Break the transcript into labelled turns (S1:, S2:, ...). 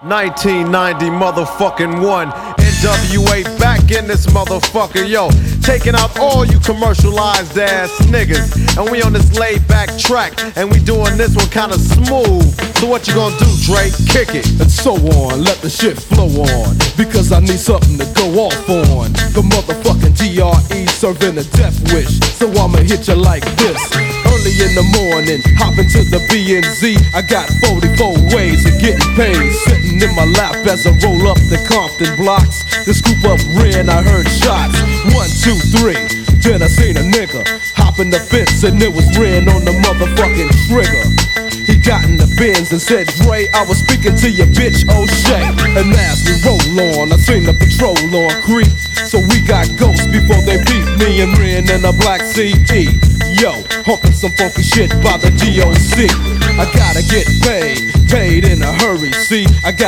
S1: 1990 motherfucking one. NWA back in this motherfucker, yo. Taking out all you commercialized ass niggas. And we on this laid back track. And we doing this one kinda smooth. So what you gonna do, Drake? Kick it.
S2: And so on, let the shit flow on. Because I need something to go off on. The motherfucking DRE serving a death wish. So I'ma hit you like this. Early in the morning, hop into the B&Z. I got 44 ways of getting paid. Sitting in my lap as I roll up the Compton blocks. To scoop up Ren, I heard shots. 1, 2, 3. Then I seen a nigga hop in the fence and it was Ren on the motherfucking trigger. He got in the Benz and said, Dre, I was speaking to your bitch O'Shea. And as we roll on, I seen the patrol on creep. So we got ghosts before they beat me and Ren in a black CE. Yo, humping some funky shit by the DOC. I gotta get paid in a hurry, see, I got